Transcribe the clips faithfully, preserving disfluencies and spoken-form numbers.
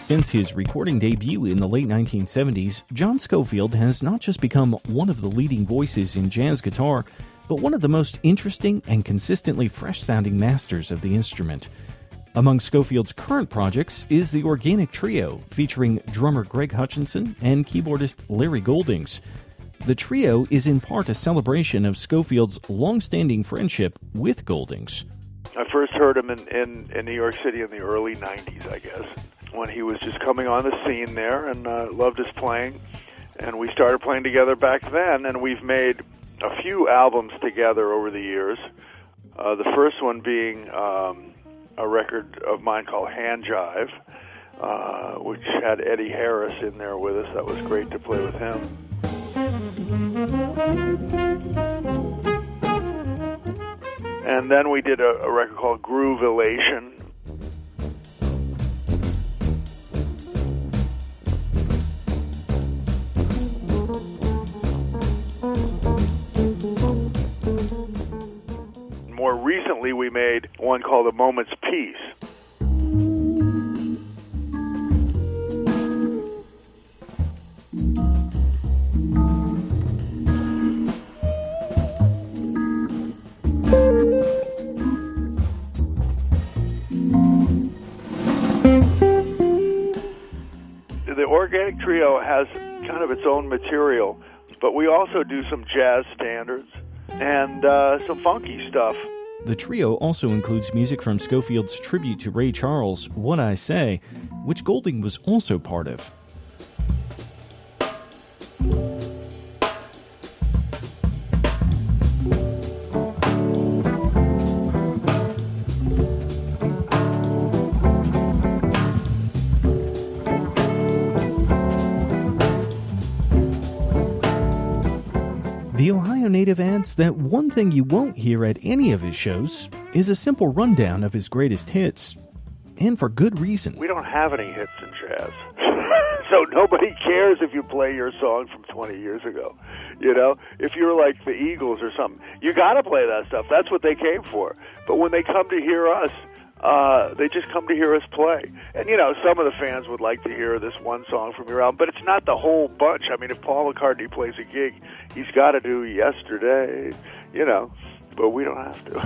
Since his recording debut in the late nineteen seventies, John Scofield has not just become one of the leading voices in jazz guitar, but one of the most interesting and consistently fresh-sounding masters of the instrument. Among Scofield's current projects is the Organic Trio, featuring drummer Greg Hutchinson and keyboardist Larry Goldings. The trio is in part a celebration of Scofield's long-standing friendship with Goldings. I first heard him in, in, in New York City in the early nineties, I guess, when he was just coming on the scene there, and uh, loved his playing. And we started playing together back then, and we've made a few albums together over the years. Uh, the first one being um, a record of mine called Hand Jive, uh, which had Eddie Harris in there with us. That was great to play with him. And then we did a, a record called Groovelation. More recently, we made one called A Moment's Peace. The Organic Trio has kind of its own material, but we also do some jazz standards and uh, some funky stuff. The trio also includes music from Scofield's tribute to Ray Charles, What I Say, which Golding was also part of. The Ohio native adds that one thing you won't hear at any of his shows is a simple rundown of his greatest hits, and for good reason. We don't have any hits in jazz, so nobody cares if you play your song from twenty years ago. You know, if you're like the Eagles or something, you got to play that stuff. That's what they came for. But when they come to hear us, Uh, they just come to hear us play. And, you know, some of the fans would like to hear this one song from your album, but it's not the whole bunch. I mean, if Paul McCartney plays a gig, he's got to do Yesterday, you know, but we don't have to.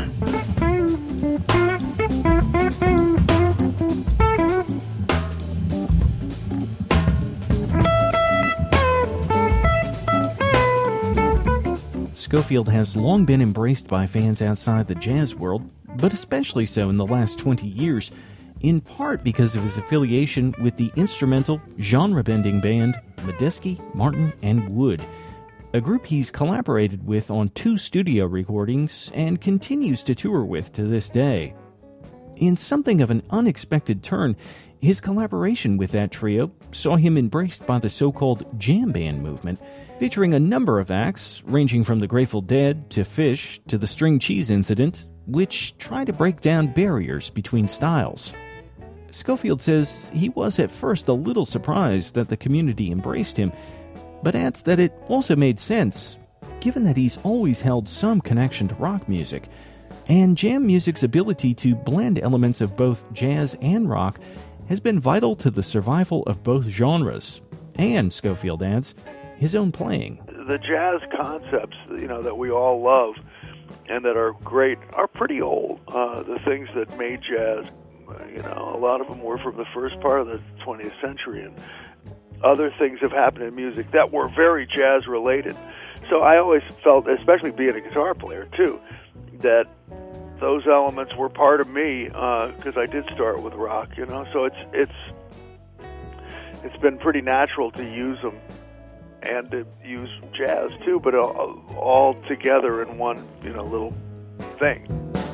Scofield has long been embraced by fans outside the jazz world, but especially so in the last twenty years, in part because of his affiliation with the instrumental, genre-bending band Medeski, Martin, and Wood, a group he's collaborated with on two studio recordings and continues to tour with to this day. In something of an unexpected turn, his collaboration with that trio saw him embraced by the so-called jam band movement, featuring a number of acts ranging from the Grateful Dead to Phish to the String Cheese Incident, which try to break down barriers between styles. Scofield says he was at first a little surprised that the community embraced him, but adds that it also made sense, given that he's always held some connection to rock music, and jam music's ability to blend elements of both jazz and rock has been vital to the survival of both genres, and, Scofield adds, his own playing. The jazz concepts, you know, that we all love and that are great are pretty old. Uh, the things that made jazz, you know, a lot of them were from the first part of the twentieth century, and other things have happened in music that were very jazz-related. So I always felt, especially being a guitar player, too, that those elements were part of me, because uh, I did start with rock, you know, so it's it's it's been pretty natural to use them and to use jazz too, but all, all together in one, you know, little thing.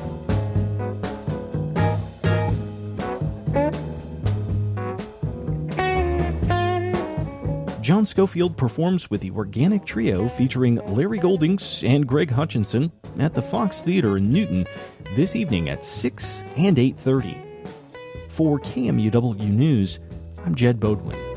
John Scofield performs with the Organic Trio featuring Larry Goldings and Greg Hutchinson at the Fox Theater in Newton this evening at six and eight thirty. For K M U W News, I'm Jed Bodwin.